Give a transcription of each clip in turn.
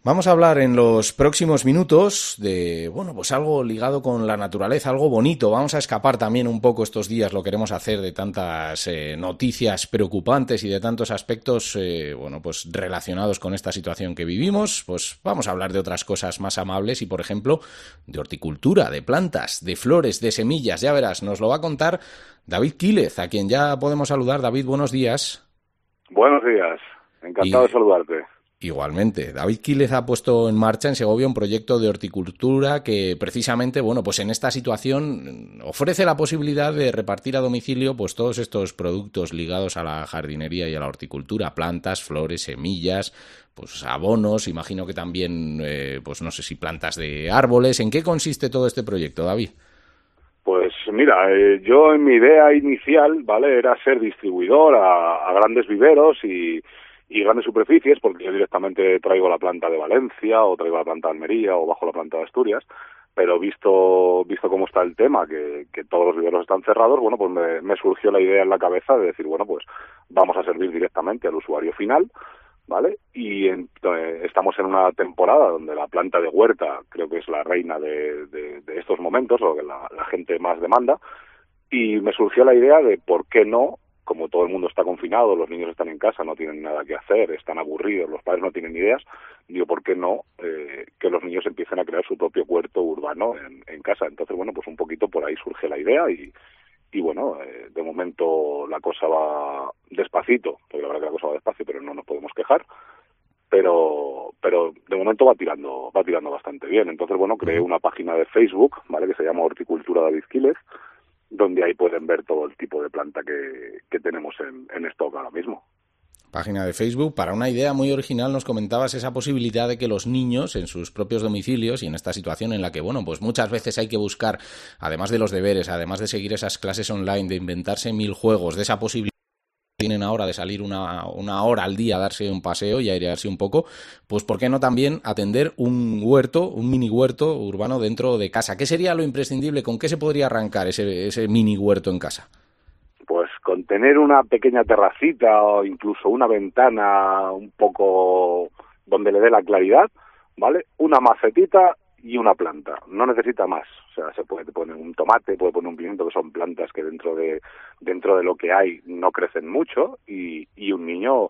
Vamos a hablar en los próximos minutos de, pues algo ligado con la naturaleza, algo bonito. Vamos a escapar también un poco estos días, lo queremos hacer, de tantas noticias preocupantes y de tantos aspectos, pues relacionados con esta situación que vivimos. Pues vamos a hablar de otras cosas más amables y, por ejemplo, de horticultura, de plantas, de flores, de semillas. Ya verás, nos lo va a contar David Quílez, a quien ya podemos saludar. David, buenos días. Buenos días, encantado de saludarte. Igualmente, David Quílez ha puesto en marcha en Segovia un proyecto de horticultura que precisamente, pues en esta situación ofrece la posibilidad de repartir a domicilio pues todos estos productos ligados a la jardinería y a la horticultura, plantas, flores, semillas, pues abonos, imagino que también, no sé si plantas de árboles. ¿En qué consiste todo este proyecto, David? Pues mira, yo en mi idea inicial, ¿vale?, era ser distribuidor a grandes viveros y grandes superficies, porque yo directamente traigo la planta de Valencia o traigo la planta de Almería o bajo la planta de Asturias, pero visto cómo está el tema, que todos los viveros están cerrados, pues me surgió la idea en la cabeza de decir, pues vamos a servir directamente al usuario final, ¿vale? Y estamos en una temporada donde la planta de huerta creo que es la reina de estos momentos, o que la gente más demanda, y me surgió la idea de por qué no, como todo el mundo está confinado, los niños están en casa, no tienen nada que hacer, están aburridos, los padres no tienen ideas, digo, ¿por qué no que los niños empiecen a crear su propio huerto urbano en casa? Entonces, pues un poquito por ahí surge la idea y de momento la cosa va despacito, porque la verdad que la cosa va despacio, pero no nos podemos quejar, pero de momento va tirando bastante bien. Entonces, creé una página de Facebook, ¿vale?, que se llama Horticultura David Quílez, donde ahí pueden ver todo el tipo de planta que tenemos en stock ahora mismo. Página de Facebook. Para una idea muy original nos comentabas esa posibilidad de que los niños en sus propios domicilios y en esta situación en la que, pues muchas veces hay que buscar, además de los deberes, además de seguir esas clases online, de inventarse 1000 juegos, de esa posibilidad que tienen ahora de salir una hora al día a darse un paseo y airearse un poco, pues ¿por qué no también atender un huerto, un mini huerto urbano dentro de casa? ¿Qué sería lo imprescindible? ¿Con qué se podría arrancar ese mini huerto en casa? Pues con tener una pequeña terracita o incluso una ventana un poco donde le dé la claridad, ¿vale? Una macetita y una planta, no necesita más. O sea, se puede poner un tomate, puede poner un pimiento, que son plantas que dentro de lo que hay no crecen mucho, y un niño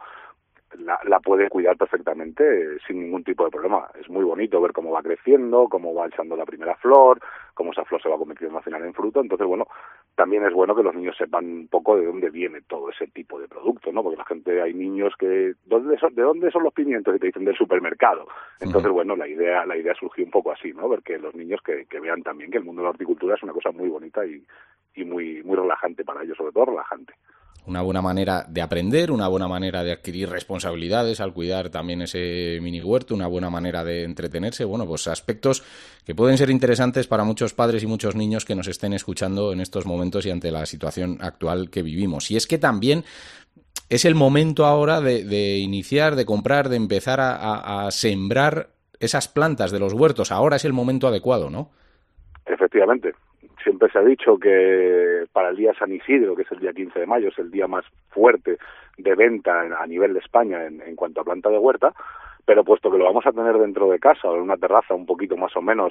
la puede cuidar perfectamente sin ningún tipo de problema. Es muy bonito ver cómo va creciendo, cómo va echando la primera flor, cómo esa flor se va convirtiendo al final en fruto. Entonces, también es bueno que los niños sepan un poco de dónde viene todo ese tipo de producto, ¿no? Porque la gente, hay niños que, ¿de dónde son los pimientos? Y te dicen del supermercado. Entonces, la idea surgió un poco así, ¿no? Ver que los niños que vean también que el mundo de la horticultura es una cosa muy bonita y muy, muy relajante para ellos, sobre todo relajante. Una buena manera de aprender, una buena manera de adquirir responsabilidades al cuidar también ese mini huerto, una buena manera de entretenerse, pues aspectos que pueden ser interesantes para muchos padres y muchos niños que nos estén escuchando en estos momentos y ante la situación actual que vivimos. Y es que también es el momento ahora de iniciar, de comprar, de empezar a sembrar esas plantas de los huertos. Ahora es el momento adecuado, ¿no? Efectivamente. Siempre se ha dicho que para el día San Isidro, que es el día 15 de mayo, es el día más fuerte de venta a nivel de España en cuanto a planta de huerta, pero puesto que lo vamos a tener dentro de casa o en una terraza un poquito más o menos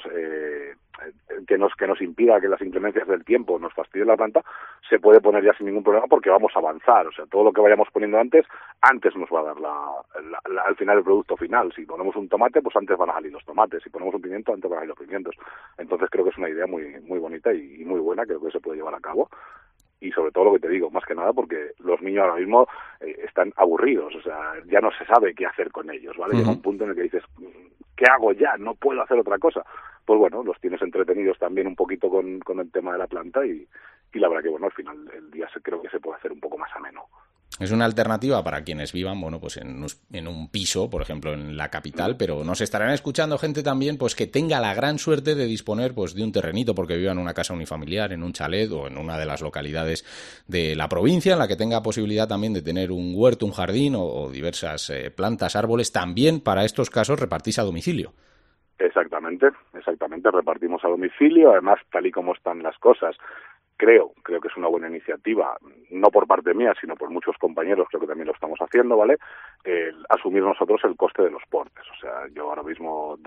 que nos impida que las inclemencias del tiempo nos fastidien la planta, se puede poner ya sin ningún problema porque vamos a avanzar. O sea, todo lo que vayamos poniendo antes nos va a dar al final el producto final. Si ponemos un tomate, pues antes van a salir los tomates. Si ponemos un pimiento, antes van a salir los pimientos. Entonces creo que es una idea muy, muy bonita y muy buena, creo que se puede llevar a cabo. Y sobre todo lo que te digo, más que nada porque los niños ahora mismo están aburridos, o sea, ya no se sabe qué hacer con ellos, ¿vale? Llega un punto en el que dices, ¿qué hago ya? No puedo hacer otra cosa. Pues los tienes entretenidos también un poquito con el tema de la planta y la verdad que al final el día creo que se puede hacer un poco más ameno. Es una alternativa para quienes vivan, pues en un piso, por ejemplo, en la capital, pero nos estarán escuchando gente también, pues que tenga la gran suerte de disponer, pues de un terrenito, porque viva en una casa unifamiliar, en un chalet o en una de las localidades de la provincia, en la que tenga posibilidad también de tener un huerto, un jardín o diversas plantas, árboles. También para estos casos repartís a domicilio. Exactamente, repartimos a domicilio. Además, tal y como están las cosas, creo que es una buena iniciativa, no por parte mía, sino por muchos compañeros, creo que también lo estamos haciendo, ¿vale? Asumir nosotros el coste de los portes. O sea, yo ahora mismo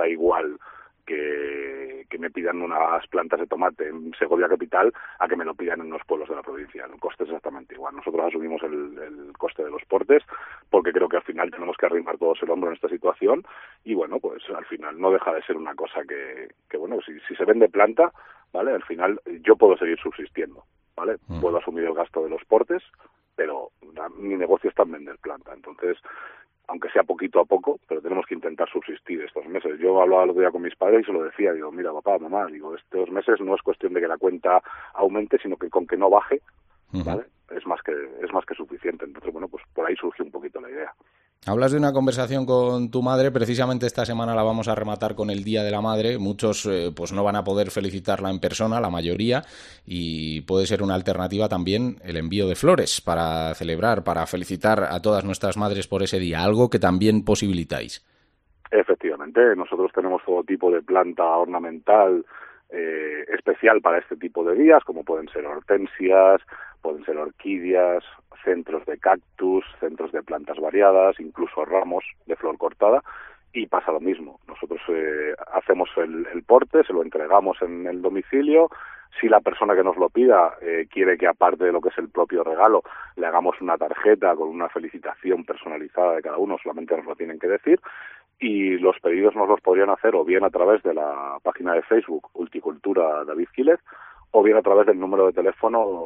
da igual que me pidan unas plantas de tomate en Segovia capital a que me lo pidan en los pueblos de la provincia. El coste es exactamente igual. Nosotros asumimos el coste de los portes porque creo que al final tenemos que arrimar todos el hombro en esta situación y bueno, pues al final no deja de ser una cosa que bueno, si se vende planta, ¿vale? Al final yo puedo seguir subsistiendo, ¿vale? Puedo asumir el gasto de los portes, pero mi negocio está en vender planta. Entonces, aunque sea poquito a poco, pero tenemos que intentar subsistir estos meses. Yo hablaba el otro día con mis padres y se lo decía, digo, mira, papá, mamá, digo, estos meses no es cuestión de que la cuenta aumente, sino que con que no baje, ¿vale? Es más que suficiente. Entonces, bueno, pues por ahí surgió un poquito la idea. Hablas de una conversación con tu madre, precisamente esta semana la vamos a rematar con el Día de la Madre. Muchos pues no van a poder felicitarla en persona, la mayoría, y puede ser una alternativa también el envío de flores para celebrar, para felicitar a todas nuestras madres por ese día, algo que también posibilitáis. Efectivamente, nosotros tenemos todo tipo de planta ornamental especial para este tipo de días, como pueden ser hortensias, pueden ser orquídeas, centros de cactus, centros de plantas variadas, incluso ramos de flor cortada, y pasa lo mismo. Nosotros hacemos el porte, se lo entregamos en el domicilio. Si la persona que nos lo pida quiere que aparte de lo que es el propio regalo le hagamos una tarjeta con una felicitación personalizada de cada uno, solamente nos lo tienen que decir, y los pedidos nos los podrían hacer o bien a través de la página de Facebook Horticultura David Quílez o bien a través del número de teléfono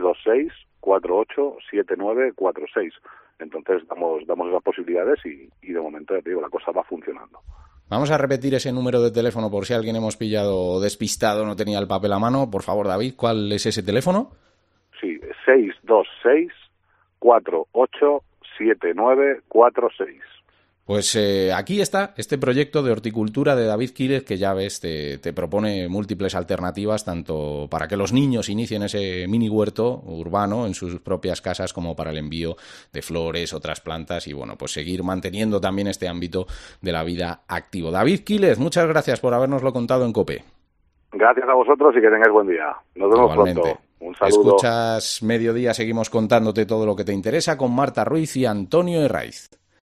626-487946. Entonces damos esas posibilidades y de momento, ya te digo, la cosa va funcionando. Vamos a repetir ese número de teléfono por si alguien hemos pillado despistado, no tenía el papel a mano. Por favor, David, ¿cuál es ese teléfono? Sí, 626-487946. Pues aquí está este proyecto de horticultura de David Quílez que ya ves, te propone múltiples alternativas tanto para que los niños inicien ese mini huerto urbano en sus propias casas como para el envío de flores, otras plantas y bueno, pues seguir manteniendo también este ámbito de la vida activo. David Quílez, muchas gracias por habernoslo contado en COPE. Gracias a vosotros y que tengáis buen día. Nos vemos pronto. Un saludo. Escuchas Mediodía, seguimos contándote todo lo que te interesa con Marta Ruiz y Antonio Herraiz.